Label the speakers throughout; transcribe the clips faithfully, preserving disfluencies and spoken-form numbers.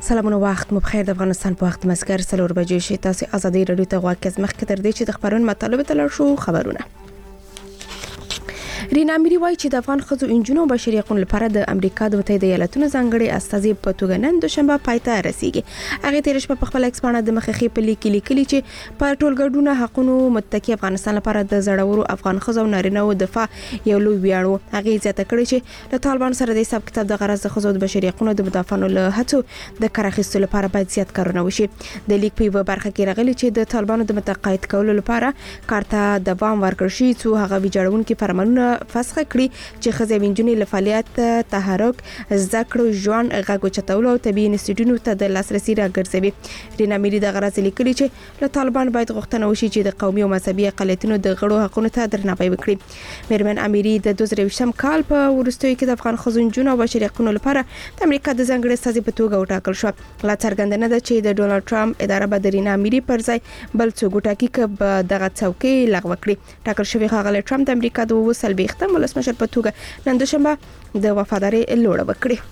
Speaker 1: سلامونه وخت مو بخیر. د افغانستان په وخت مسګر څلور بجې شي. تاسو ازادي رادیو ته غواړئ چې مخکې تر دې چې د خبرونو مطالب ته لاړ شو. خبرونه رینا میری وایي چې د افغان ښځو انجونو او بشري حقوقو لپاره د امریکا د متحده ایالاتونو ځانګړي استازي په توګه نن دوشنبه پایته رسیږي. هغه تیر شپه په خپل ایکس باندې د مخخي په لیک لیکلي چې په ټولګډونه حقوقو متکی افغانستان لپاره د زړورو افغان ښځو او نارینه‌و دفاع یو لوی ویاړ و. هغه زیاته کړې چې د طالبان سره د حساب کتاب د غرض د ښځو د بشري حقوقو د مدافعانو له هڅو د کار اخیستلو لپاره باید زیات کارونه وشي. د لیک په برخه کې راغلي چې د طالبانو د متقاعد کولو لپاره کارته دوام ورکړ شي څو هغه ویجاړونکو فرمانونه فسخ کړي چې خزې وینجونی له فعالیت تحرک ذکر ژوند غږو چتولو او طبي انسټیټیوټونو ته د لاسرسي راګرځوي. رینا میری د غرض لیکلي چې له طالبان باید غوښتنه وشي چې د قومي او مذهبي اقلیتونو د غړو حقوقو ته درناوی وکړي. میرمن امیری د دوه زره ویشتم کال په ورستیو کې د افغان ښځو انجونو او بشري حقوقو لپاره د امریکا د ځانګړي استازي په توګه وټاکل شو. لا څرګندنه ده چې د ډونالد ټرمپ اداره به د رینا میری پر ځای بل څوک ټاکي چې دغه څوکۍ لغوه کړي. ټاکل شوی ښاغلی ټرمپ د امریکا د وسلبېختم ولسمشر په توګه نن دوشنبه د وفادارۍ لوړه وکړي.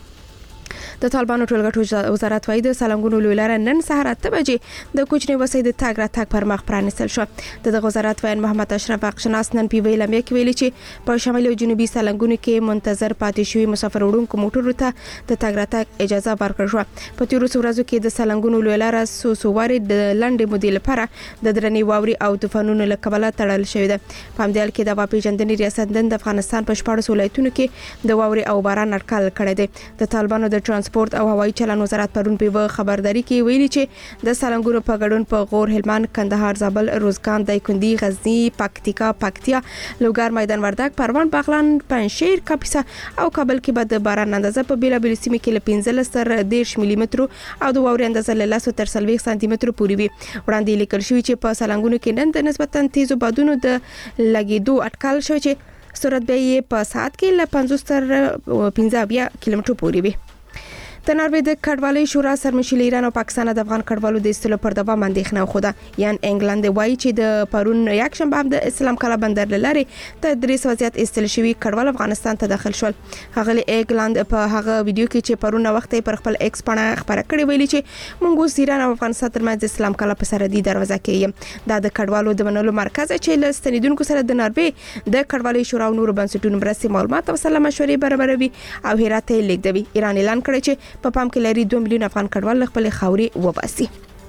Speaker 1: د طالبانو ټولګټو وزارت وايي د سالنګونو لویلار نن سهار اته بجې د کوچنی وسې د تاګ را تاګ پر مخ پرانیستل شو. د وزارت وین محمد اشرف اقشناس نن په ویلم کې ویلي چې په شمالي او جنوبي سالنګونو کې منتظر پاتې شوی مسافر وړونکو موټرو ته د تاګ را تاګ اجازه ورکړل شو. په تیرو ورځو کې د سالنګونو لویلار سو سوواري د لنډې مودې لپاره د درنې واوري او طوفانونو له کبله تړل شوی ده. په همدې حال کې د واپیژندنې ریاست د افغانستان په شپږ ولایتونو کې د واوري او باران اټکل کړی دی. د طالبانو د ترانسپورت او هوایي چلن وزارت پرون په خبرداري کې ویلي چې د سالنګونو په ګډون په غور، هلمند، کندهار، زابل، روزګان، دایکنډي، غزنی، پکتیکا، پکتیا، لوګر، میدان وردګ، پروان، بغلان، پنجشیر، کاپیسا او کابل کې به د باران اندازه په بیلابېلو سیمو کې له پنځلس تر دېرش ملي مترو او د واورې اندازه له لس تر څلوېښت سانتي مترو پورې وي. وړاندې لیکل شوی چې په سالنګونو کې نن د نسبتا تیزو بادونو د لګېدو اټکل شوی چې سرعت به یې په ساعت کې له پنځوس تر پنځه اویا کیلومترو پورې وي. د ناروې د کډوالۍ شورا سرمشر ایران او پاکستان د افغان کډوالو د ایستلو پر دوام اندېښنه خوده. یان انګلند وایي چې د پرون یک شنبه هم د اسلام کلا بندر لارې ته درې سوه زیات ایستل شوي کډوال افغانستان ته داخل شول. هغه انګلند په هغه ویډیو کې چې پرون وخت پر خپل ایکس باندې خبره کړې ویلي چې مونږ اوس ایران او افغانستان ترمنځ اسلام کلا په سرحدي دروازه کې یم. دا د کډوالو د منلو مرکز چې له ستنیدونکو سره د ناروې د کډوالۍ شورا او نورو بنسټونو مرستې معلومات او سلا مشورې برابروي او هرات ته لیږدوي. ایران اعلان کړی چې په پام کې لري دوه میلیون افغان کډوال خپل خاوري وباسي.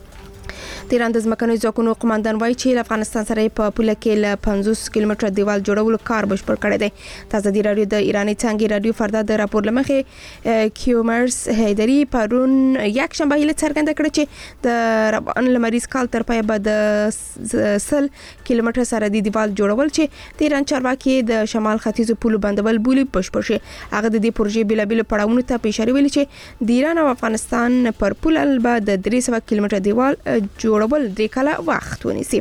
Speaker 1: د ایران د ځمکنیو ځواکونو قوماندان وایي چې افغانستان سره په پوله کې له پنځوس کیلومتره دیوال جوړولو کار بشپړ کړی دی. تازه دی رادیو د ایرانی څنګه رادیو فردا د راپور لمخې کیومرس هیدری پرون یک شنبه هیله څرګنده کړه چې د ربان لمریز کال تر پای به د سل کیلومتره سره دی دیوال جوړول چې د ایران چارواکي د شمال ختیځو پولو بندول بولی بشپړ شي. هغه د دې پروژې بیلابل پړاوونو ته اشاره ویلي چې د ایران او افغانستان پر پوله به د درې سوه کیلومتره دیوال جوړ ول درې کاله وخت ونیسي.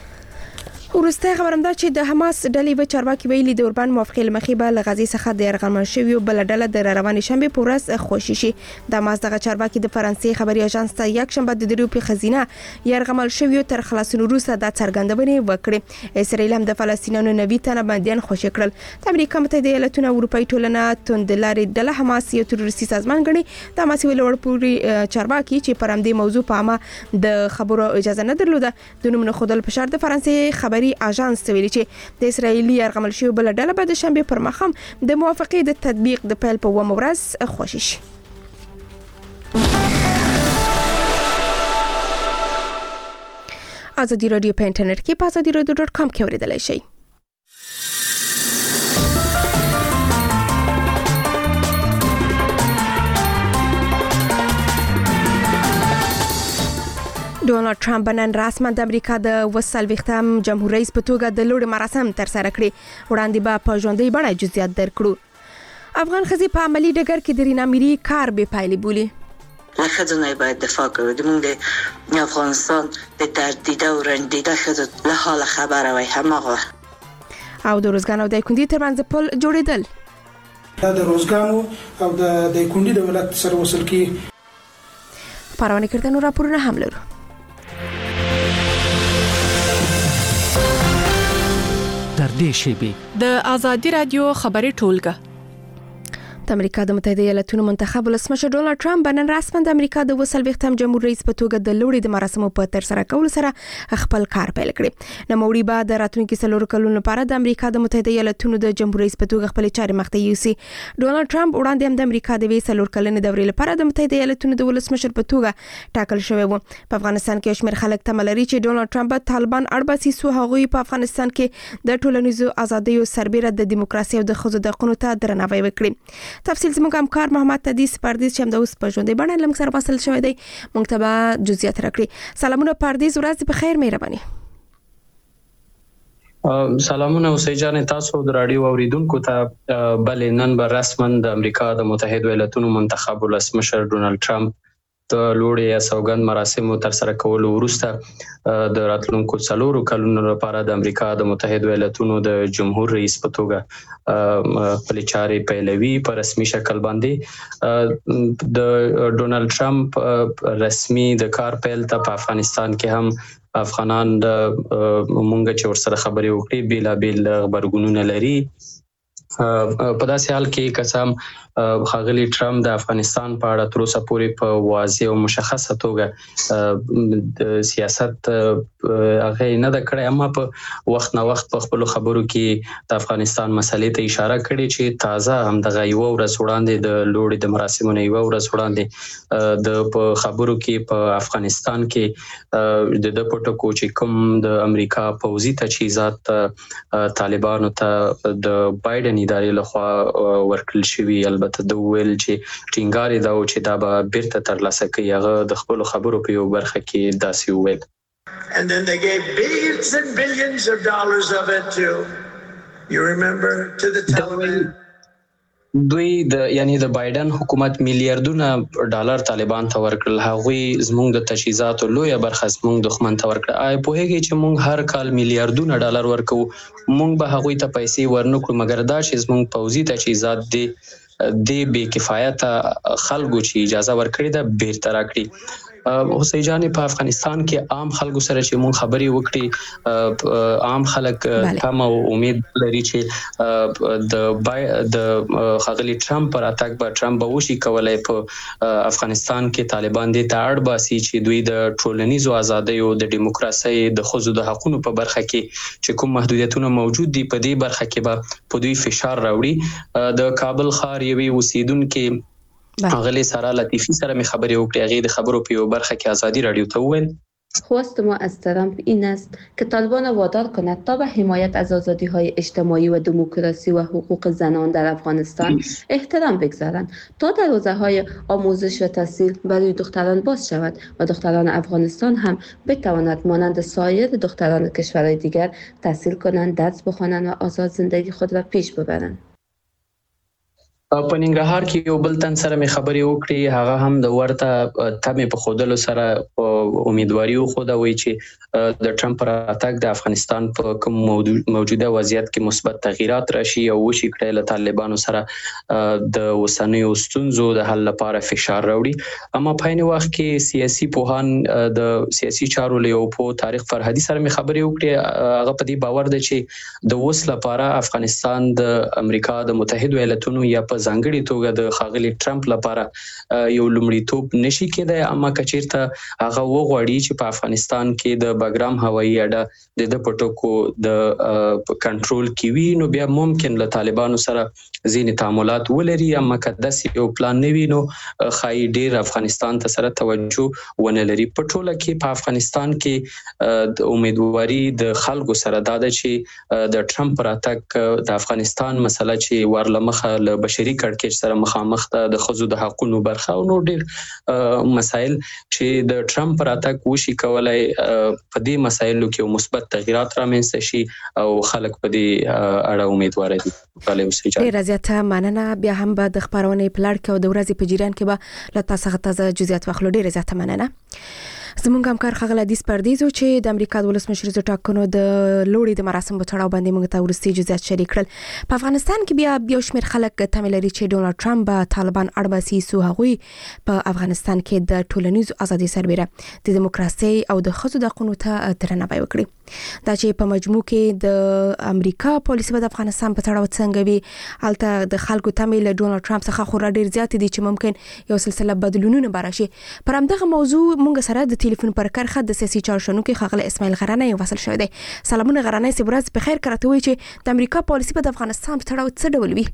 Speaker 1: ورسته خبرم ده چې د حماس ډلې و چارواکي ویلي د اوربان موافقې لمخې به له غزې څخه د یرغمل شوی بل ډله د روانې شنبه په ورځ خوشي شي. د حماس دغه چارواکي د فرانسې خبري اژانس ته یک شنبه د دریو په خزینه یرغمل شوی تر خلاصون وروسته د څرګندونې وکړي. اسرائیل هم د فلسطینیانو نوي تنه بنديان خوشي کړل. د امریکا متحده ایالاتونو اروپאי ټولنه توندلاري ډله حماس یو تروریستي سازمان ګڼي. د حماس ولور پوری چارواکي چې پر همدې موضوع په عامه د خبرو اجازه نه درلوده د نوم نه خودل په شرط د فرانسې خبري اژانس ویلي چې د اسرایلی یرغمل شوی بل ډله به د شنبه پر مخم د موافقې د تطبیق د پیل په ومه ورځ خوشي شي. ازادي رادیو په انټرنیټ کې په ازادي رادیو ډاټ کام کې اوریدلای شئ. ډونالد ټرمپ نن رسما د امریکا د وسلويختم جمهور رئیس په توګه د لوړ مراسم تر سره کړي. وړاندې به په ژوندۍ بڼه جزئیات درکړو. افغان ښځې په عملی ډګر کې د رینا میری کار به پایلې بولي.
Speaker 2: ښځو باید دفاع کوي. د موږ د افغانستان د تردیده او رنجیده ښځو له حال خبره وي همغه
Speaker 1: او د روزګان او دایکنډي ترمنځ پل جوړېدل.
Speaker 3: دا د روزګان او د دایکنډي د ولایت سره وصل کی
Speaker 1: پروانه کړه. نو راپورونه هم لرو.
Speaker 4: تر دې شی به د ازادي رادیو خبري ټولګه
Speaker 1: د امریکا د متحده ایالاتونو منتخب ولسمشر ډونالد ټرمپ نن رسماً د امریکا د وسلويختم جمهور رئیس په توګه د لوړې د مراسمو په تر سره کولو سره خپل کار پیل کړی. نو موري بعد د راتلونکي څلور کلونو لپاره د امریکا د متحده ایالاتونو د جمهور رئیس په توګه خپل چارې مخته یوسي. ډونالد ټرمپ وړاندې هم د امریکا د وی څلور کلنې دورې لپاره د متحده ایالاتونو د ولسمشر په توګه ټاکل شوی و. په افغانستان کې شمېر خلک تمه لري چې ډونالد ټرمپ طالبان اړباسي سو هغوی په افغانستان کې د ټولنیزو ازادیو سربېره د دیموکراسي او د ښځو د حقوقو ته درناوی وکړي. تفصیل زموږ همکار محمد تدیس پردیس چې هم د اوس په ژوندۍ بڼه لمږ سره وصل شوی دی موږ ته به جزئیات راکړي. سلامونه پردیس، ورځ په خیر، مهرباني.
Speaker 4: سلامونه اوسئ جان، تاسو د رادیو اوریدونکو ته بلې نن به رسماً د امریکا د متحده ایالاتونو منتخب ولسمشر ډونالد ټرمپ د لوړې سوګند مراسمو تر سره کولو وروسته د راتلونکو څلورو کلونو لپاره د امریکا د متحده ایالاتونو د جمهور رئیس په توګه خپل چارې پیلوي په رسمي شکل باندې. د ډونالد ټرمپ رسمي د کار پیل ته په افغانستان کې هم افغانان مونږ چې ورسره خبرې وکړي بیلابیل خبرګونونه لري. په داسې حال کې قسم خاغلی ټرمپ د افغانستان په اړه تر اوسه پورې په واضح او مشخصه توګه د سیاست هغه نه د کړې، اما په وخت نه وخت په خپل خبرو کې د افغانستان مسلې ته اشاره کړې چې تازه هم د غیو ورځ وړاندې د لوړې د مراسمو نه یو ورځ وړاندې د په خبرو کې په افغانستان کې د د پټکو چې کوم د امریکا پوځي تجهیزات طالبانو ته د بایدن ادارې لخوا ورکړل شوی، البته د ویل چې ټینګار دا و چې دا به بیرته ترلاسه کوي. هغه د خپل خبرو په یو برخه کې داسې وویل.
Speaker 5: And then they gave billions and billions of dollars of it to, you remember, to the Taliban.
Speaker 4: دوی د یعنی د بایدن حکومت میلیارډونه ډالر طالبان ته ورکړل. هغوی زموږ د تجهیزاتو لویه برخه زموږ دښمن ته ورکړه. آی پوهیږي چې موږ هر کال میلیارډونه ډالر ورکو، موږ به هغوی ته پیسې ورنکړو، مګر دا چې زموږ پوځي تجهیزات دي د بې کفایته خلکو چې اجازه ورکړې ده بیرته راکړي. اوسې جانې په افغانستان کې عام خلکو سره چې مونږ خبرې وکړي، عام خلک تمه او امید لري چې د د خاغلی ټرمپ پر اتاک به ټرمپ به وشي کولای په افغانستان کې طالبان دې ته اړ باسي چې دوی د ټولنیزو ازادیو د دیموکراسي د ښځو د حقوقو په برخه کې چې کوم محدودیتونه موجود دي په دې برخه کې به په دوی فشار راوړي. د کابل ښار یوې اوسیدونکو غلی سارا لطیفی سره می خبرې وکړې. هغه د خبرو په یو برخه کې آزادی رادیو ته وویل:
Speaker 6: خواست ما از ترامپ این است که طالبان وادار کند تا به حمایت از آزادی‌های اجتماعی و دموکراسی و حقوق زنان در افغانستان احترام بگذارند تا دروازه‌های آموزش و تحصیل برای دختران باز شود و دختران افغانستان هم بتوانند مانند سایر دختران کشورهای دیگر تحصیل کنند، درس بخوانند و آزاد زندگی خود را پیش ببرند.
Speaker 4: په ننګرهار کې یو بل تن سره مې خبرې وکړې. هغه هم د ورته تمې په ښودلو سره امیدواري وښوده، وایي چې د ټرمپ پر اتاک د افغانستان په کوم موجوده وضعیت کې مثبت تغییرات راشي او وشي کړی له طالبانو سره د اوسنیو ستونزو د حل لپاره فشار راوړي. اما په عین وخت کې سیاسي پوهان د سیاسي چارو له یو په تاریخ فرهادي سره مې خبرې وکړې. هغه په دې باور دی چې د اوس لپاره افغانستان د امریکا د متحده ایالاتونو یا په ځانګړي توګه د خاغلی ټرمپ لپاره یو لومړیتوب نشي کېدای، اما کچیرته هغه وغواړي چې په افغانستان کې د بګرام هوایي اډه د پټکو د کنټرول کې وي، نو بیا ممکن له طالبانو سره ځینې تعاملات ولري. اما که داسې یو پلان نه وي نو ښایي ډېر افغانستان ته سره توجه ونه لري. په ټوله کې په افغانستان کې د امیدواري د خلکو سره دا ده چې د ټرمپ پر اتاک د افغانستان مسله چې ورلمخه له بشري کړکېچ سره مخامخ ده، د ښځو د حقوقو برخه او نور ډېر مسایل چې د ټرمپ پر اتاک وشي کولای په دې مسایلو کې مثبت تغیرات رامنځته شي او خلک په دې اړه امیدوار دي.
Speaker 1: ډېر زیاته مننه. بیا هم به د خبرونې پلان کې او د ورځې په جریان کې به له تاسو څخه تازه جزئیات واخلو. ډېر زیاته مننه. زموږ همکار ښاغلی حدیث پردیز چې د امریکا د ولسمشر د ټاکنو د لوړې د مراسم په تړاو باندې موږ ته وروستي جزئیات شریک کړل. په افغانستان کې بیا یو شمېر خلک تمه لري چې ډونالډ ټرمپ به طالبان اړباسي سو هغوی په افغانستان کې د ټولنیزو ازادۍ سربېره د دیموکراسۍ او د ښځو د حقونو ته درناوی وکړي. دا چې په مجموع کې د امریکا پالیسي په افغانستان په تړاو څنګه وي، هلته د خلکو تمه له ډونالډ ټرمپ څخه خورا ډېر زیات دي چې ممکن یو سلسله بدلونونه براشي. پر همدغه موضوع موږ سره د ټلیفون پر کرخه د سیاسي چارشنونکو ښاغلی اسماعیل غرانی وصل شوی دی. سلامونه غرانی صاحب، ورځ په خیر. کراته وی چې د امریکا پالیسي په افغانستان په تړاو څه ډول وي؟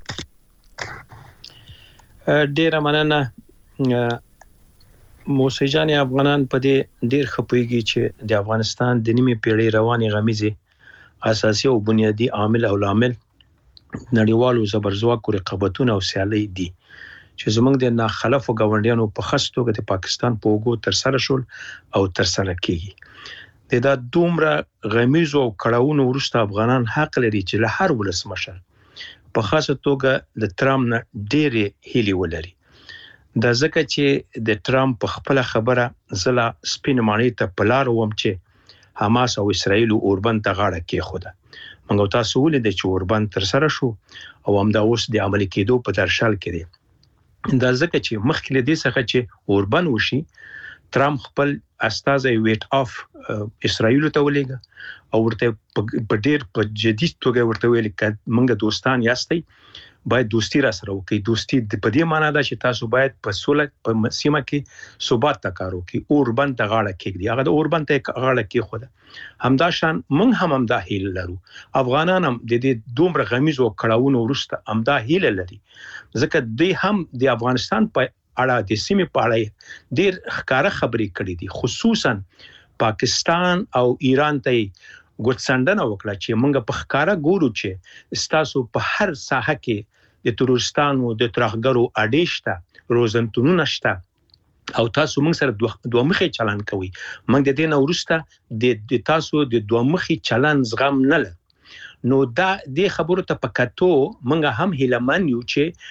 Speaker 7: ډیره مننه موسی جان. افغانان په دې ډیر خپويږي چې د افغانستان د نیمه پیړۍ رواني غمیزه اساسي او بنیادی عامل او لامل نړیوالو زبرځواکو رقابتونه او سیالي دي چې زمونږ د ناخلفو ګاونډیانو په خاص توګه د پاکستان په وګو تر سره شول او تر سره کیږي. د دا دومره غمیزو او کړهونو وروسته افغانان حق لري چې له هر ولسمشر په خاصه توګه د ټرمپ نه ډېرې هیلې ولري. دا ځکه چې د ټرمپ په خپل خبره زلا سپین مانی ته پلار ووم چې حماس او اسرائیل اوربند ته غاړه کېښوده. موږ تاسو ولید چې اوربند تر سره شو او هم دا اوس د عملي کېدو په درشل کې دی. دا ځکه چې مخکې له دې څخه چې اوربند وشي، ټرمپ خپل استازی ویټ اف اسرائیل ته ولېږه او ورته په ډېر په جدي توګه ورته ویل چې موږ دوستان یاستئ، باید دوستی را سره وکړي. دوستی په دې معنی ده چې تاسو باید په سوله په سیمه کې ثبات ته کار وکړي. اوربند ته غاړه کېږدي. هغه د اوربند ته غاړه کېښوده. همدا شان موږ هم همدا هیله لرو. افغانان هم د دې دومره غمیزو کړهونو وروسته همدا هیله لري، ځکه دوی هم د افغانستان په اړه د سیمې په اړه ډېر ښکاره خبرې کړې دي، خصوصا پاکستان او ایران ته ګوتڅنډنه وکړه چې موږ په ښکاره ګورو چې ستاسو په هر ساحه کې د تروریستانو د ترهګرو اډې شته، روزنتونونه شته او تاسو موږ سره دوه مخې چلن کوي. موږ د دې نه وروسته د تاسو د دوه مخې چلن زغم نه لرو. نو دا د خبرو ته پکاتو موږ هم هیلمن یو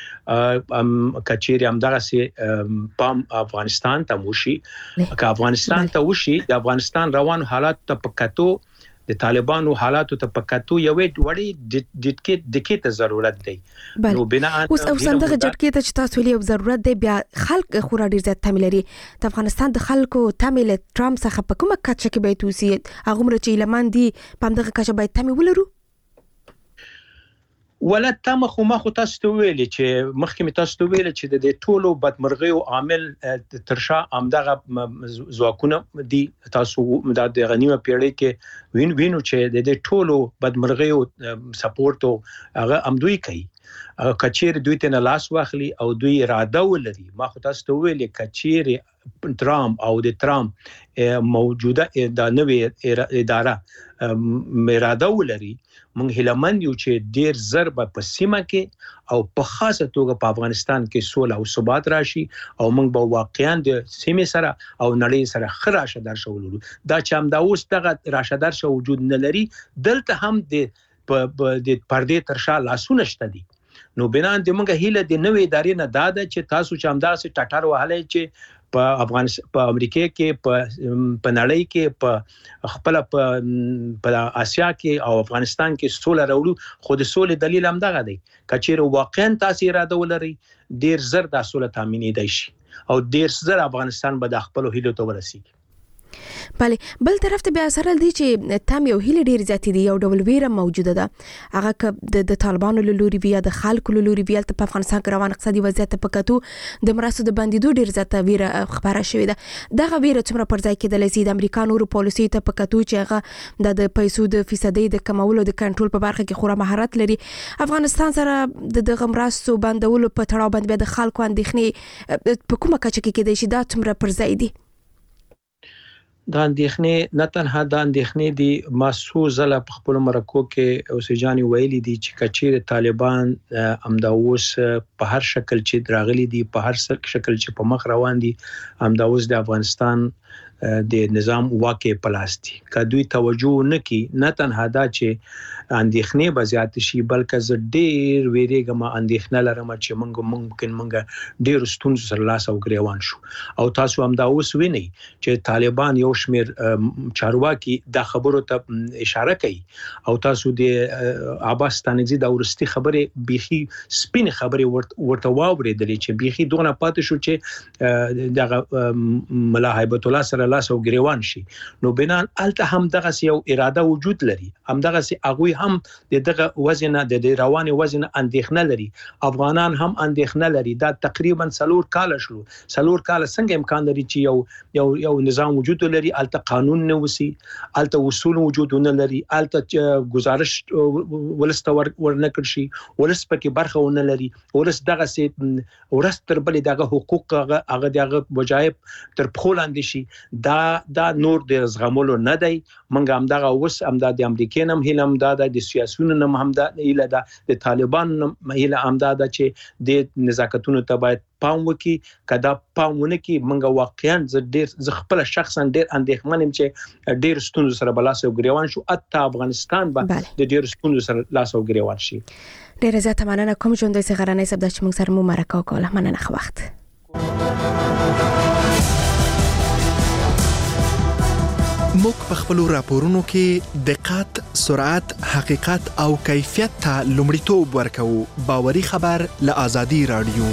Speaker 7: چې کچېری هم دغه سي پام افغانستان ته وشي. که افغانستان ته وشي، د افغانستان روان حالات ته پکاتو د طالبانو حالاتو ته پکاتو یو وړي د دکې دکې ته ضرورت دی.
Speaker 1: نو بنا اوس او څنګه جټکې ته چې تاسو لري ضرورت دی، بیا خلک خورا ډیر زیات تمه لري. د افغانستان د خلکو تمه له ټرمپ څخه په کومه کچه کې به توسي هغه مر چې لمن دي په دغه کچه باید تمه ولرو.
Speaker 7: ولا تم خو ما خو تاسو ته ویل چې مخکې تاسو ته ویل چې د ټولو بدمرغي او عامل ترشا امدغه ځواکونه دي. تاسو د غنیمه پیړۍ کې وین وینو چې د ټولو بدمرغي او سپورټ هغه امدوی کوي. کچیر دوی ته نه لاس واخلي او دوی اراده ولري. ما خو تاسو ته ویل کچیر ټرمپ او د ټرمپ موجوده د نوې اداره اراده ولري، موږ هیلمن یو چې ډیر زر په سیمه کې او په خاصه توګه په افغانستان کې سوله او ثبات راشي او موږ به واقعا د سیمه سره او نړۍ سره خراشه درشه ولرو. دا چې هم دا اوس دغه راشه درشه وجود نه لري، دلته هم د د پردې ترشا لاسونه شته دي. نو بنان د موږ هیله د نوې ادارې نه دا ده چې تاسو چې همدا سي ټټر وهلای چې په افغانستان په امریکا کې په په نړۍ کې په خپل په په آسیا کې او افغانستان کې سوله راوړو. خو د سولې دلیل هم دغه دی، کچېر واقعا تاسو اراده ولري ډیر زر د سوله تامینې دی شي او ډیر زر افغانستان به د خپل هیلو ته ورسیږي.
Speaker 1: بله، بل طرف ته بیا سره دی چې تم یو هیله ډیر زیات دي، یو ډول ویره موجوده ده. هغه ک د طالبانو له لوري بیا د خلکو له لوري بیا په افغانستان کې روان اقتصادي وضعیت په کتو د مرستو د بندیدو ډیر زیات ویره خبره شوې ده. دغه ویره څومره پر ځای کېدلی سي د امریکا نورو پالیسي ته په کتو چې هغه د پیسو د فیصدي د کمولو د کنټرول په برخه کې خورا مهارت لري. افغانستان سره د دغه مرستو بندولو په تړاو باندې د خلکو اندېښنې په کومه کچه کې کېدای شي دا څومره پر ځای دي؟
Speaker 7: دا اندېښنې نه تنها دا اندېښنې دي، ماسو زله په خپل مرکو کې اوسېجاني ویلي دي چې کچېر طالبان امدا اوس په هر شکل چې دراغلي دي، په هر شکل چې په مخ روان دي، امدا اوس د افغانستان د نظام واقع پلاستي کدوې توجه نکي نه تنها دا چې اندېښنې به زیات شي بلکې ز ډېر ویریګم اندېښنه لرم چې موږ ممکن موږ ډېر ستونزې سره لاس او ګریوان شو او تاسو هم دا اوس وینئ چې طالبان یو شمیر چارواکي د خبرو ته اشاره کوي او تاسو د عباس ستانکزي د ورستي خبره بيخي سپین خبره ورته واوریدلې چې بيخي دونه پاتې شو چې د ملا هیبت الله سره لاس او ګریوان شي نو بنان الته هم دغه یو اراده وجود لري هم دغه هغه هم دغه وزن د رواني وزن اندېښنه لري افغانان هم اندېښنه لري دا تقریبا سلور کال شلو سلور کال څنګه امکان لري چې یو یو یو نظام وجود لري الته قانون نه وسی الته اصول وجود نه لري الته گزارش ولست ورنکړ شي ولست پکې برخه ونه لري ولست دغه سي ورست تر بل دغه حقوق هغه دغه وجایب تر پخولاندې شي دا دا نور د زغمولو نه دی منګه هم دغه وس هم د امریکا نم هیلم دا د سیاسيونو نم هم دا اله د طالبان نم هیله هم دا چې د نزاکتونو ته باید پام وکي کدا پامونه کې منګه واقعا ز ډېر ز خپل شخصا ډېر اندېښمن يم چې ډېر ستونزې سره بلاس او ګریوان شو اته افغانستان به د ډېر ستونزې سره لاس او ګریوان شي
Speaker 1: ډېر زیات مننه کوم ژوندۍ سغرانې سبد چې موږ سره مو مرکه وکړه مننه خو وخت
Speaker 8: موږ په خپل راپورونو کې دقت، سرعت، حقیقت او کیفیت ته لومړیتوب ورکوو. باوري خبر له آزادي رادیو.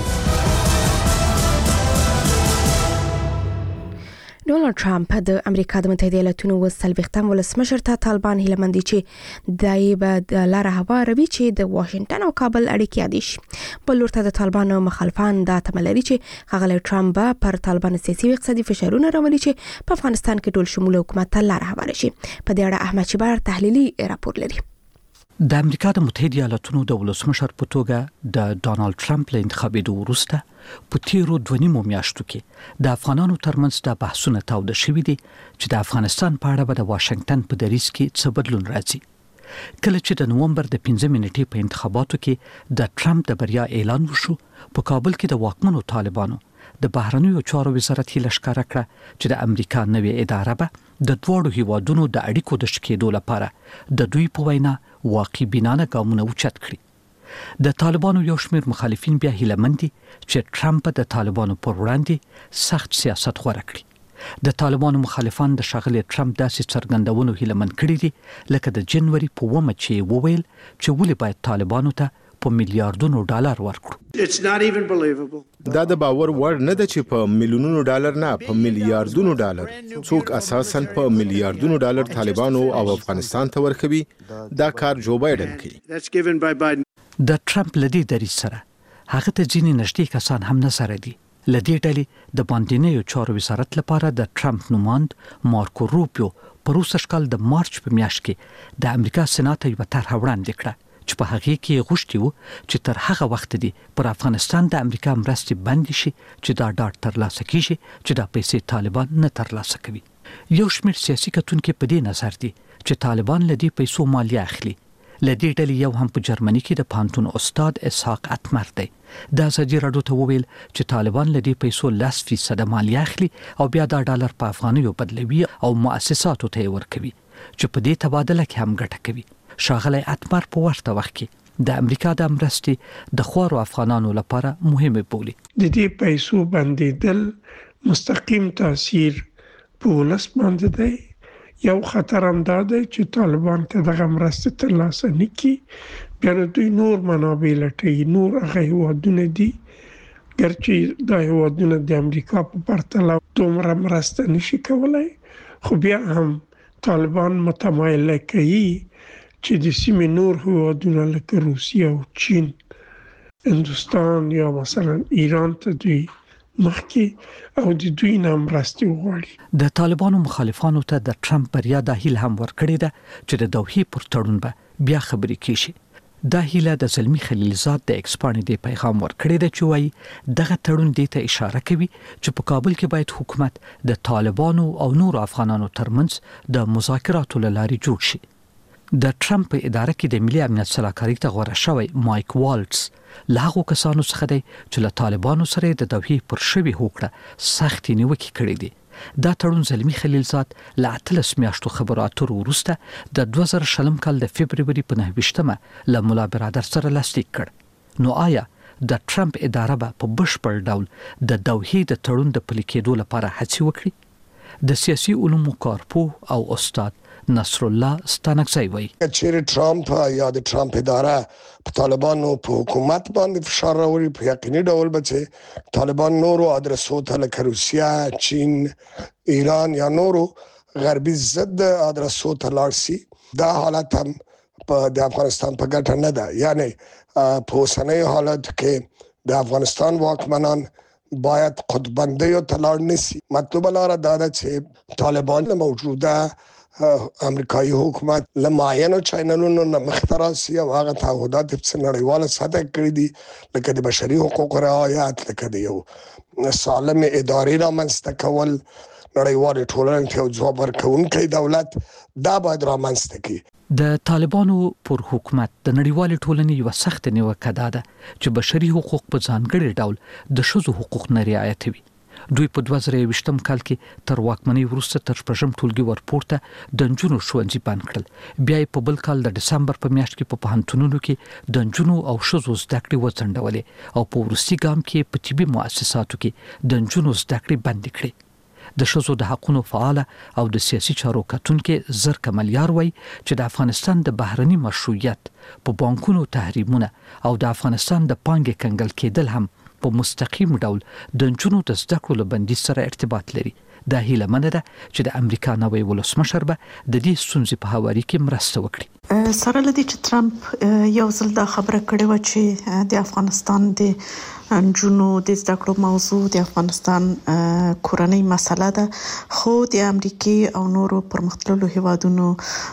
Speaker 1: ډونالد ټرمپ د امریکا د متحده ایالاتونو وسلوختم ولسمشر ته طالبان هیله مندي چې دای به د لار هوا روي چې د واشنگټن او کابل اړیکې عادي بل ورته د طالبانو مخالفان دا تملري چې خغل ټرمپ پر طالبان سیاسي او اقتصادي فشارونه راولي چې په افغانستان کې ټول شمول حکومت ته لار هوا راشي. په دې اړه احمد شبار تحلیلي راپور لري.
Speaker 9: د امریکا د متحده ایالاتونو د ولسمشر په توګه د ډونالد ټرمپ له انتخابېدو وروسته په تیرو دوه نیمو میاشتو کې د افغانانو ترمنځ د بحثونو تاوده شوي دي چې د افغانستان په اړه به د واشنگټن په دریځ کې څه بدلون راځي. کله چې د نومبر د پنځمې نیټې په انتخاباتو کې د ټرمپ د بریا اعلان وشو په کابل کې د واکمنو طالبانو د بهرنیو چارو وزارت هیله ښکاره کړه چې د امریکا نوې اداره به د دواړو هیوادونو د اړیکو د ښه کېدو لپاره د دوی په وینا واقعي بینانه ګامونه اوچت کړي. د طالبانو یو شمېر مخالفین بیا هیله مند دي چې ټرمپ د طالبانو پر وړاندې سخت سیاست غوره کړي. د طالبانو مخالفان د ښاغلي ټرمپ داسې څرګندونو هیله مند کړي دي لکه د جنوري په اوومه چې وویل چې ولې باید طالبانو ته په میلیارډونو ډالر ورکړو.
Speaker 10: دا د باور وړ نه ده چې په میلیونونو ډالر نه په میلیارډونو ډالر څوک اساساً په میلیارډونو ډالر طالبانو او افغانستان ته ورکوي. دا کار جو بایدن کوي.
Speaker 9: د ټرمپ لدی دریځ سره هغه ته ځینې نږدې کسان هم نه سره دي. لدی ډلې د باندنیو چارو وزارت لپاره د ټرمپ نوماند مارکو روبیو په روسي شکل د مارچ په میاشت کې د امریکا سېنات یو طرح وړاندې کړه چې په هغه کې غوښتي وو چې تر هغه وخت دی پر افغانستان د امریکا مرستې بند شي چې دا ډاټ ترلاسه کیږي چې دا پیسې طالبان نه ترلاسه کوي. یو شمېر سیاسي کتونکو په دې نظر دي چې طالبان لدی پیسو مالیه اخلي. لدی ډلې یو هم په جرمني کې د پانتون استاد اسحاق اتمر دی. د ازادي راډیو ته وویل چې طالبان لدی پیسو لس فیصد مالیه اخلي او بیا دا ډالر په افغانیو بدلوي او مؤسساتو ته ورکوي چې په دې تبادله کې هم ګټه کوي. ښاغلی اتمر په ورته وخت کې د امریکا د مرستې د خوارو افغانانو لپاره مهمه بولي.
Speaker 11: د دې پیسو بندیدل مستقیم تاثیر په ولس باندې دی. یو خطر هم دا دی چې طالبان ته دغه مرستې ترلاسه نه کړي بیا دوی نور منابع لټوي. نور هغه هیوادونه دي ګرچې دا هیوادونه د امریکا په پرتله دومره مرسته نشي کولی خو بیا هم طالبان متمایل کوي چې د سیمې نور هیوادونه لکه روسیه او چین هندوستان یا مثلا ایران ته دوی مخکې او د دوی نه مرستې وغواړي.
Speaker 9: د طالبانو مخالفانو ته د ټرمپ بریا د هیله هم ورکړې ده چې د دوحې پر تړون به بیا خبرې کیشي. دا هیله د زلمی خلیلزاد د ایکسپانې د پیغام ورکړې ده چې وایي دغه تړون دې ته اشاره کوي چې په کابل کې باید حکومت د طالبانو او نور افغانانو ترمنځ د مذاکراتو له لارې جوړ شي. د ټرمپ په اداره کې د ملي امنیت سلاکاري ته غوره شوی مایک والټس له هغو کسانو څخه دی چې له طالبانو سره د دوحې پر شوې هوکړه سختې نیوکې کړې دي دا تړون زلمی خلیلزاد له اتلس میاشتو خبرو اترو وروسته د دوه زره شلم کال د فبروري په نهه ویشتمه له ملا برادر سره لاسلیک کړ. نو آیا د ټرمپ اداره به په بشپړ ډول د دوحې د تړون د پلي کېدو لپاره هڅې وکړي؟ د سیاسي علومو کارپوه او استاد نصر الله ستانکزی وایي
Speaker 12: چې ټرمپ یا د ټرمپ اداره په طالبانو په حکومت باندې فشار راوړي، په یقیني ډول به چې طالبان نورو ادرسو ته لکه روسیه، چین، ایران یا نورو غربي ضد ادرسو ته لاړ شي. دا حالت هم په د افغانستان په ګټه نه ده. یعنی په اوسنۍ حالت کې د افغانستان واکمنان باید قطبندیو ته لاړ نشي. مطلوبه لاره دا ده چې طالبان له موجوده امریکایي حکومت له معینو چینلونو نه مخته راسي او هغه تعهدات چې نړیواله سطح کړی دي لکه د بشري حقوقو رعایت، لکه د یو سالم ادارې رامنځته کول، نړیوالې ټولنې ته یو ځواب ورکوونکی دولت، دا باید رامنځته کړي.
Speaker 9: د طالبانو پر حکومت د نړیوالې ټولنې یو سخت نیوکه ده چې بشري حقوق په ځانګړي ډول د ښځو حقوق نه رعایتوي. دوی په دوه زره یوویشتم کال کې تر واکمنۍ وروسته تر شپږم ټولګي ورپورته د نجونو ښوونځي بند کړل. بیا په بل کال د ډسمبر په میاشت کې په پوهنتونونو کې د نجونو او ښځو زده کړې وځنډولې او په وروستي ګام کې په طبي مؤسساتو کې د نجونو زده کړې بندې کړې. د ښځو د حقوقو فعال او د سیاسي چارو کتونکو زر کمالیار وایي چې د افغانستان د بهرني مشروعیت په بانکونو تحریمونه او د افغانستان د پانګې کنګل کېدل هم په مستقیم ډول د نجونو د زده کړو له بندیز سره ارتباط لري. دا هیله منه ده چې د امریکا نوی ولسمشر به د دې ستونزې په هواري کې مرسته وکړي.
Speaker 13: سره لدی چې ټرمپ یو ځل دا خبره کړې و چې د افغانستان د نجونو د زده کړو موضوع د افغانستان کورنۍ مسله ده، خو د امریکای او نورو پرمختللو هیوادونو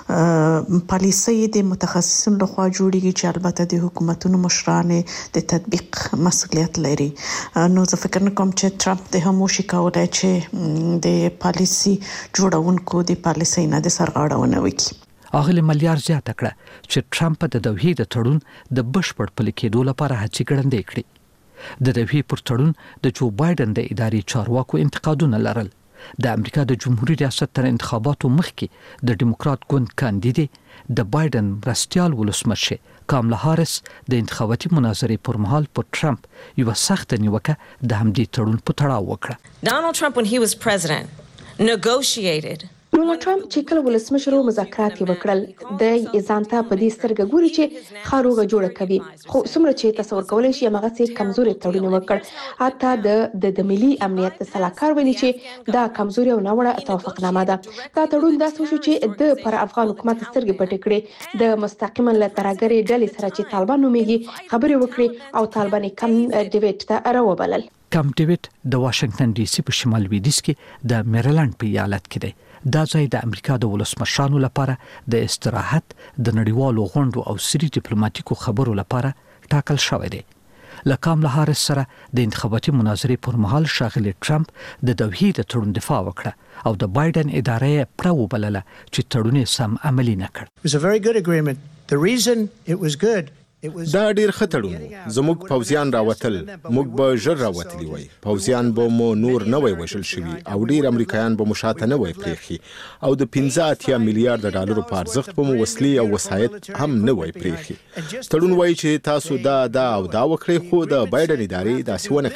Speaker 13: پالیسي د متخصصینو لخوا جوړیږي چې البته د حکومتونو مشران د تطبیق مسؤلیت لري. نو زه فکر نه کوم چې ټرمپ د هم وشي کولای چې د پالیسي جوړونکو د پالیسي نه د سرغړونه وکړي.
Speaker 9: اغلی ملیار زیاته کړه چې ټرمپ د دوحې د تړون د بشپړ پلي کېدو لپاره هڅې ګړندۍ کړې. د دوحې پر تړون د جو بایدن د ادارې چارواکو انتقادونه لرل. د امریکا د جمهوریت ریاست تر انتخاباتو مخکې د ډیموکرات ګوند کاندیدې د بایدن مرستیال ولسمشر کاملا هاریس د انتخاباتي مناظرې پر مهال پر ټرمپ یو سخت نیوکه د همدې تړون په تړاو وکړه.
Speaker 14: Donald Trump when he was president negotiated
Speaker 1: ډونالډ ټرمپ چې کله ولسمشر مذاکرات وکړل د ایزانتا په دې سترګه ګوري چې خاروغه جوړه کوي، خو څومره چې تصور کولای شي هغه څه کمزوري تړون وکړ. حتی د د ملي امنیت سلاکار ویلي چې دا کمزوري او ناوړه توافقنامه ده. دا تړون داسې شو چې د پر افغان حکومت سترګې پټې کړې، د مستقیما له ترګری ډلې سره چې طالبان نومېږي خبرې وکړي او طالبان کم ډیویډ ته راوبلل.
Speaker 9: کم ډیویډ د واشنگټن ډي سي په شمال لویدیځ کې د میریلند په ایالت کې دی. دا ځای د امریکا د ولسمشرانو لپاره د استراحت، د نړیوالو غونډو او سری ډیپلوماټیکو خبرو لپاره ټاکل شوی دی. له کاملا هاریس سره د انتخاباتي مناظرې پر مهال ښاغلی ټرمپ د دوحې د تړون دفاع وکړه او د بایدن اداره یې پړه وبلله چې تړون یې سم عملي نه کړ.
Speaker 5: It was a very good agreement. The reason it was good
Speaker 10: دا ډیر ښه تړون و. زموږ پوځیان راوتل، موږ به ژر راوتلی وای، پوځیان به مو نور نه وای وژل شوي او ډیر امریکایان به مو شاته نه وای پریښي او د پنځه اتیا میلیارډ ډالرو په ارزښت به مو وسلې او وسایط هم نه وای پریښي. تړون وایي چې تاسو دا دا او دا وکړئ، خو د بایدن ادارې داسې ونه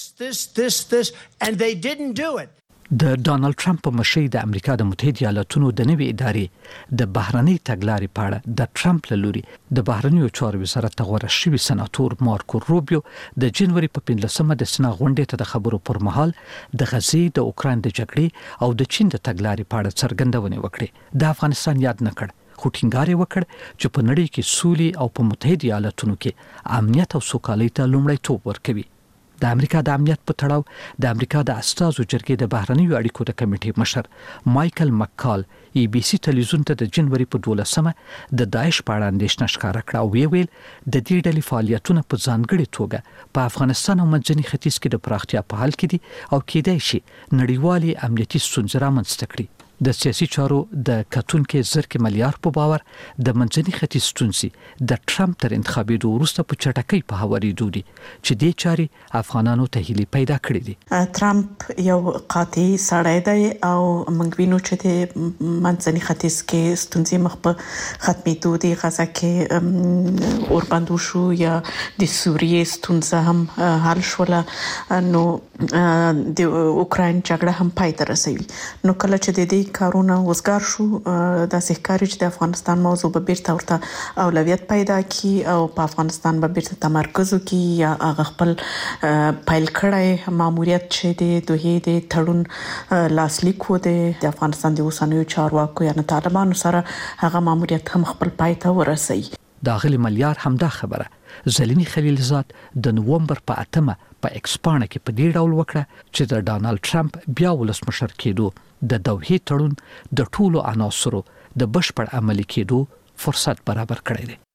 Speaker 9: کړل. د ډانلډ ټرمپ په مشرۍ د امریکا د متحده ایالاتونو د نوې ادارې د بهرنۍ تګلارې په اړه د ټرمپ له لوري د بهرنیو چارو وزارت ته غوره شوي سناتور مارکو روبیو د جنوري په پنځلسمه د سنا غونډې ته د خبرو پر مهال د غزې، د اوکراین د جګړې او د چین د تګلارې په اړه څرګندونې وکړې. د افغانستان یاد نه کړ، خو ټینګار یې وکړ چې په نړۍ کې سولې او په متحده ایالاتونو کې امنیت او سوکالۍ ته لومړیتوب ورکوي. د امریکا د امنیت په تړاو د امریکا د استازو جرګې د بهرنیو اړیکو د کمیټې مشر مایکل مکال ای بي سي ټلویزیون ته د جنوري په دولسمه د داعش په اړه اندېښنه ښکاره کړه او ویل د دې ډلې فعالیتونه په ځانګړې توګه په افغانستان او منځني ختیځ کې د پراختیا په حال کې دي او کېدای شي نړیوالې امنیتي ستونزې رامنځته کړي. د سیاسي چارو د کتونکو زرکې ملیار په باور د منځني ختیځ ستونزې د ټرمپ تر انتخابېدو وروسته په چټکۍ په هوارېدو دي چې دې چارې افغانانو ته هیلې پیدا کړې دي.
Speaker 13: ټرمپ یو قاطع سړی دی او موږ وینو چې د منځني ختیځ کې ستونزې مخ په ختمېدو دي. غزه کې اوربند وشو یا د سوریې ستونزه هم حل شوله، نو د اوکراین جګړه هم پای ته رسوي. نو کله چې د دې کارونه وزګار شو د ښکاری چې د افغانستان موضوع به بیرته ورته اولویت پیدا کی او په افغانستان به بیرته تمرکز وکړي یا هغه خپل پایل کړای ماموریت چې د دوه د تړون لاسلیک و د افغانستان د اوسنیو چارواکو یا طالبانو سره هغه ماموریت هم خپل پای ته ورسوي.
Speaker 9: داخلي ملیار همدا خبره زلمی خلیلزاد د نوومبر په اتمه په ایکسپانه کې په دې ډول وکړه چې د ډانلډ ټرمپ بیا ولسمشر کېدو د دوحې تړون د ټولو عناصرو د بشپړ عملي کېدو فرصت برابر کړی دی.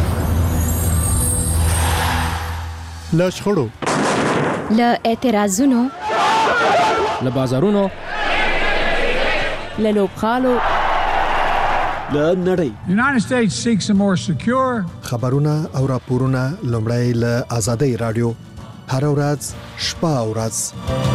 Speaker 8: له شخړو،
Speaker 15: له اعتراضونو،
Speaker 16: له بازارونو،
Speaker 15: له لوبغالو،
Speaker 16: له نړۍ.
Speaker 17: The United States seeks a more secure.
Speaker 8: خبرونه او راپورونه لومړی له آزادۍ رادیو هر ورځ شپه او ورځ.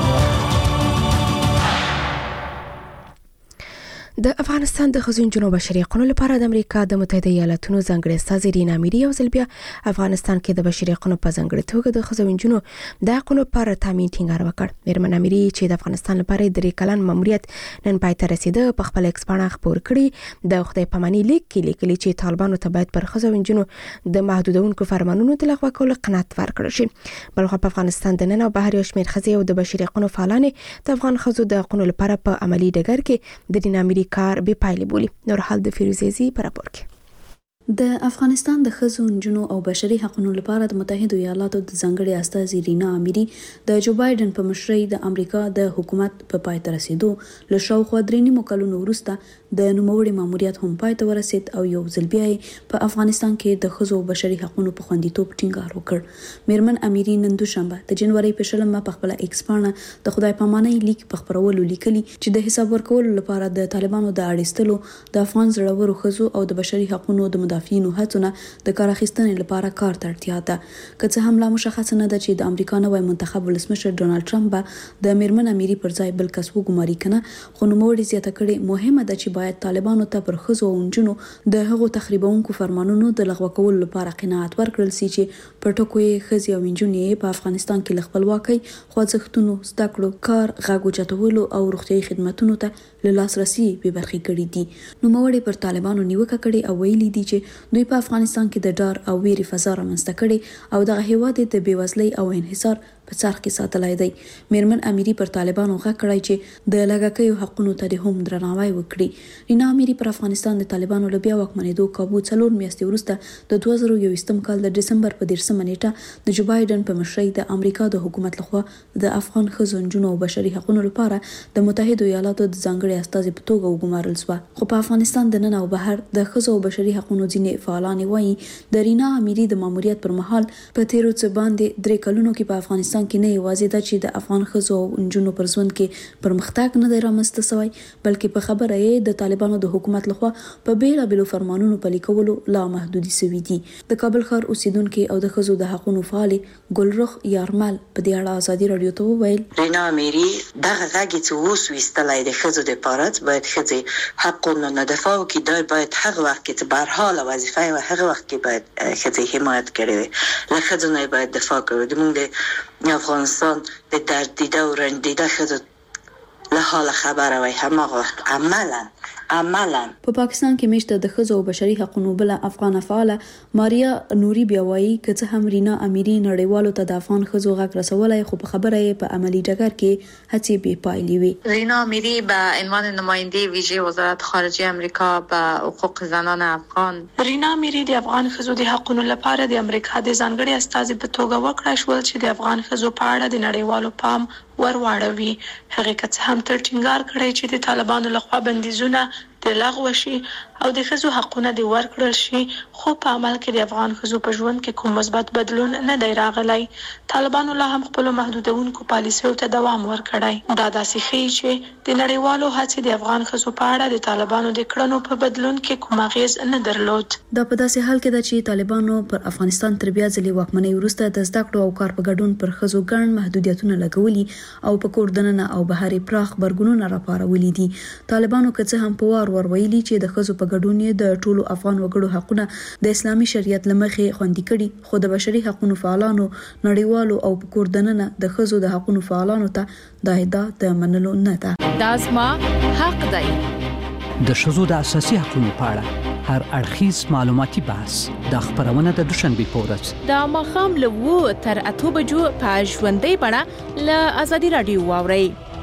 Speaker 1: د افغانستان د ښځو نجونو بشري حقوقو لپاره د امریکا د متحده ایالاتونو ځانګړي استازي رینا میری یو ځل بیا افغانستان کې د بشري حقوقو په ځانګړي توګه د ښځو نجونو د حقوقو پر تامین ټینګار وکړ. میرمن میری چې د افغانستان لپاره د ریکلن ماموریت نن پای ته رسیده په خپل ایکسپانه خبر کړي د خدای پاماني لیک کې لیکلي چې طالبانو ته باید پر ښځو نجونو د محدودونکو فرمانونو د لغوه کولو قناعت ورکړل شي. بلخو په افغانستان د نن او بهر یو شمېر ښځې او د بشري حقوقو فعالانې د افغان ښځو د حقوقو لپاره په عملی ډګر کې د رینا میری کار به پایلې بولی. نور حال د فیروزیزی پر راپور کې
Speaker 18: د افغانستان د ښځو نجونو او بشري حقوقو لپاره د متحده ایالاتو د ځانګړي استازي رینا امیری د جو بایدن په مشرۍ د امریکا د حکومت په پای ته رسیدو له شاوخوا درې نیمو کلونو وروسته د نوموړي ماموریت هم پای ته ورسید او یو ځل بیا په افغانستان کې د ښځو او بشري حقوقو په خوندیتوب ټینګار وکړ. میرمن امیری نن دوشنبه د جنوري په شلمه په خپل ایکسپانه د خدای پامانۍ لیک په خبرولو لیکلي چې د حساب ورکولو لپاره د طالبانو د اړیستلو د افغان زړورو ښځو او د بشري حقوقو د مدافعینو هڅونه د کار اخیستنې لپاره کار ته اړتیا ده. که څه هم لا مشخصه نه ده چې د امریکا نوی منتخب ولسمشر ډونالډ ټرمپ د میرمن امیری پر ځای بل کس وګماري کنه، خو نوموړي زیاته کړې مهمه ده چې باید طالبانو ته پر ښځو او نجونو د هغو تخریبونکو فرمانونو د لغوه کولو لپاره قناعت ورکړل شي چې په ټکو یې ښځې او نجونې په افغانستان کې له خپلواکۍ، خوځښتونو، زده کړو، کار، غږ اوچتولو او روغتیايي خدماتونو ته له لاسرسي بې برخې کړي دي. نوموړي پر طالبانو نیوکه کړې او ویلي دي چې دوی په افغانستان کې د ډار او ویرې فضا رامنځته کړي او دغه هیواد د بېوزلۍ او انحصار په څرخ کې ساتلای دی. میرمن امیری پر طالبانو غږ کړی چې د لږکیو حقوقو ته هم درناوی وکړي. رینا امیری پر افغانستان د طالبانو له بیا واکمنېدو کابو څلور میاشتې وروسته د دوه زره یوویشتم کال د ډسمبر په دېرشمه نیټه د جو بایدن په مشرۍ د امریکا د حکومت لخوا د افغان ښځو، نجونو او بشري حقوقو لپاره د متحده ایالاتو د ځانګړي استازي په توګه وګمارل شو. خو په افغانستان د نن او بهر د ښځو او بشري حقوقو ځینې فعالان وایي د رینا امیری د ماموریت پر مهال په تیرو څه باندې درې کلونو کې په افغانستان کې نه یوازې ده چې د افغان ښځو او نجونو پر ژوند کې پرمختګ نه دی رامنځته شوی، بلکې په خبره یې د طالبانو د حکومت لخوا په بیلابیلو فرمانونو پلي کولو لا محدودي شوي دي. د کابل ښار اوسیدونکي او د ښځو د حقوقو فعالې ګلرخ یارمل په دې اړه ازادي رادیو ته وویل
Speaker 2: رینا امیری دغه غږ چې اوس ویستلای د ښځو د پاره باید ښځې حقوقو نه دفاع وکړي. دا باید هغه وخت کې به هر حال وظیفه و هغه وخت کې باید ښځې حمایت کړي وي. له ښځو نه باید دفاع کوي. د موږ د افغانستان د دردیده او رنجیده ښځو له حاله خبره وای هماغه وخت عملا عملا
Speaker 18: په پاکستان کې مشته د ښځو او بشري حقوقو بل افغان فعاله ماریا نوري بیا وایي که څه هم رینا امیری نړیوالو ته د افغان ښځو غږ رسولای، خو په خبره یې په عملی ډګر کې هڅې بې پایلې وي.
Speaker 19: رینا امیری به عنوان نماینده ویژه وزارت خارجه امریکا په حقوق زنان افغان
Speaker 20: رینا امیری د افغان ښځو د حقوقو لپاره د امریکا د ځانګړي استازي په توګه وکړای شو چې د افغان ښځو په اړه د نړیوالو پام ورواړوي. هغه که څه هم تر ټینګار کړی چې د طالبانو لخوا بندیزونه د لغوه شي او د ښځو حقونه د ورکړل شي، خو په عمل کې د افغان ښځو په ژوند کې کوم مثبت بدلون نه دی راغلی. طالبانو لا هم خپل محدودونکو پالیسیو ته دوام ورکړی. دا داسې ښیي چې د نړیوالو هڅې د افغان ښځو په اړه د طالبانو د کړنو په بدلون کې کوم اغیز نه درلود.
Speaker 18: دا په داسې حال کې ده چې طالبانو پر افغانستان تر بیا ځلې واکمنۍ وروسته د زده کړو او کار په ګډون پر ښځو ګڼ محدودیتونه لګولي او په کور دننه او بهر پراخ برګونونه راپارولي دي. طالبانو که څه هم په وار ور ویلي چې د ښځو په ګډون د ټولو افغان وګړو حقونه د اسلامي شریعت لمخې خوندي کړي، خو د بشري حقوقو فعالانو، نړیوالو او په کور دننه د ښځو د حقوقو فعالانو ته دا ادعا د منلو نه ده.
Speaker 15: دا زما حق دی.
Speaker 9: د ښځو د اساسي حقوقو په اړه هر اړخیز معلوماتي بحث د خبرونه د دوشنبه په ورځ
Speaker 15: د ماښام له اوه تر اته بجو په ژوندۍ بڼه له ازادي رادیو واورئ.